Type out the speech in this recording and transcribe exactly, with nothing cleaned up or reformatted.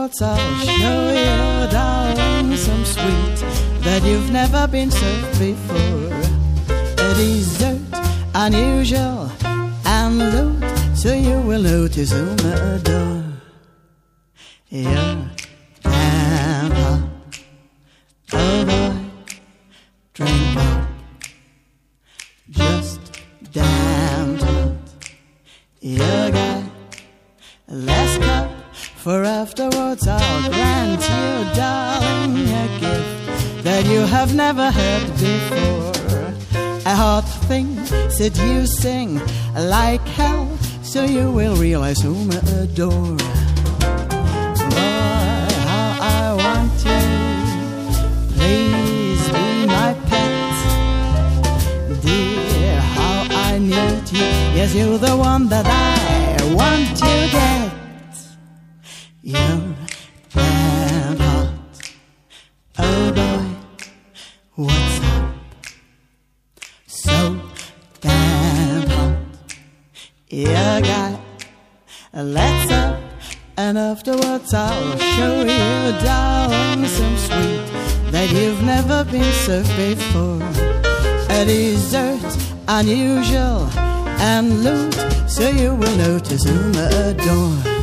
afterwards I'll show you, darling, some sweet that you've never been served before. A dessert unusual and loot, so you will notice whom I adore. You're damn hot, oh boy, drink up, just damn hot. You got last cup, for afterwards I'll grant you, darling, a gift that you have never heard before. A hot thing, seducing like hell, so you will realize whom I adore. Boy, how I want you, please be my pet. Dear, how I need you, yes, you're the one that I want to get. You're damn hot, oh boy, what's up? So damn hot, you got let's up, and afterwards I'll show you, darling, some sweet that you've never been served before. A dessert unusual and loot, so you will notice whom I adore.